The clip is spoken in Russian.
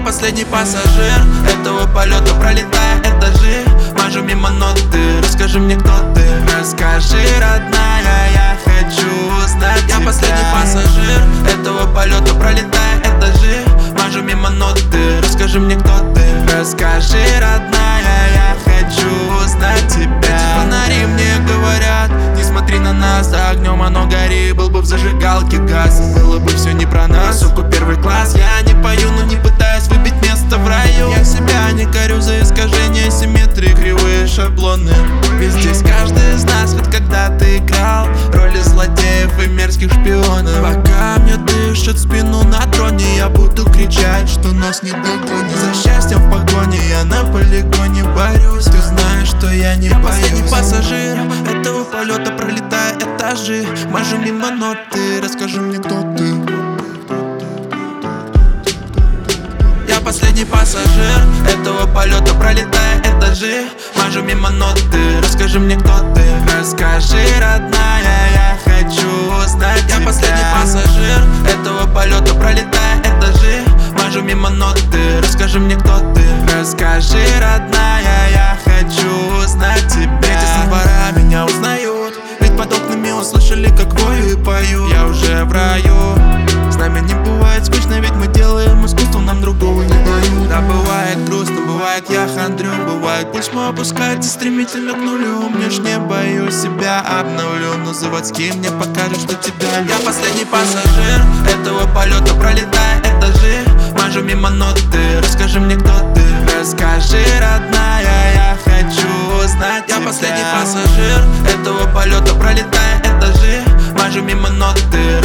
последний пассажир этого полета, пролетая этажи. Мажу мимо ноты, расскажи мне, кто ты. Расскажи, родная, я хочу узнать тебя. Я последний пассажир этого полета, пролетая этажи. Мажу мимо ноты, расскажи мне, кто ты. Расскажи, родная, я хочу узнать тебя. Эти фонари мне говорят: не смотри на нас, за огнем оно гори. Был бы в зажигалке газ, было бы все не про нас. Суку, первый класс, я не пою, но не пытаюсь выбить место в раю. Я себя не корю за искажение симметрии, кривые шаблоны. Ведь здесь каждый из нас ведь когда-то играл роли злодеев и мерзких шпионов. Пока мне дышит спину на троне, я буду кричать, что нас не догонит. За счастьем в погоне я на полигоне борюсь. Ты знаешь, что я не боюсь. Последний пассажир этого полета, пролетая этажи. Мажу мимо ноты, расскажи мне, кто ты. Я последний пассажир этого полета, пролетая этажи. Мажу мимо ноты, расскажи мне, кто ты. Расскажи, родная, я хочу узнать тебя. Я последний пассажир этого полета, пролетая этажи. Мажу мимо ноты, расскажи мне, кто ты. Расскажи, родная, я хочу узнать тебя. Эти со двора меня узнают, ведь под окнами услышали, как вою и пою. Я уже в раю, с нами не бывает скучно, ведь мы делаем искусство, нам другого не дают. Да, бывает грустно, бывает я хандрю, бывает пульс мой опускается стремительно к нулю. Мне ж не боюсь, себя обновлю, но заводские мне покажут, что тебя нет. Я последний пассажир этого полета, пролетая этажи. Мажу мимо ноты, расскажи мне, кто ты. Расскажи, родная, я хочу узнать тебя. Я последний пассажир этого полета, пролетая этажи. Мажу мимо ноты,